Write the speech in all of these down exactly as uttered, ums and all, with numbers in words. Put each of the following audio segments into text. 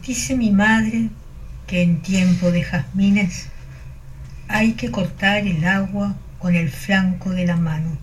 Dice mi madre que en tiempo de jazmines hay que cortar el agua con el flanco de la mano,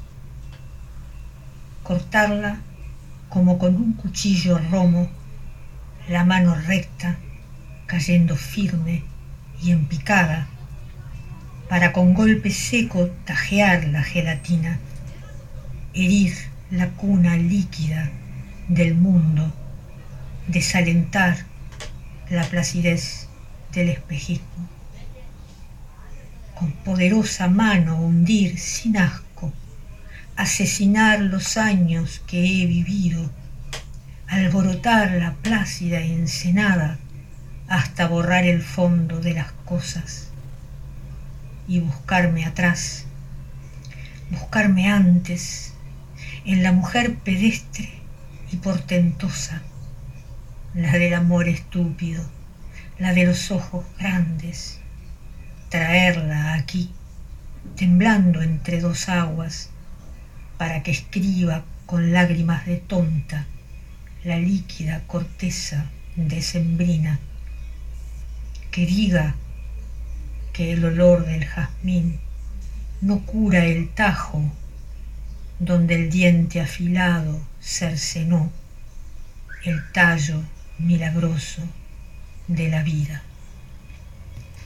cortarla como con un cuchillo romo, la mano recta cayendo firme y en picada, para con golpe seco tajear la gelatina, herir la cuna líquida del mundo, desalentar la placidez del espejismo. Con poderosa mano hundir sin asco, asesinar los años que he vivido, alborotar la plácida ensenada hasta borrar el fondo de las cosas y buscarme atrás, buscarme antes en la mujer pedestre y portentosa, la del amor estúpido, la de los ojos grandes, traerla aquí, temblando entre dos aguas, para que escriba con lágrimas de tonta la líquida corteza decembrina, que diga que el olor del jazmín no cura el tajo donde el diente afilado cercenó el tallo milagroso de la vida.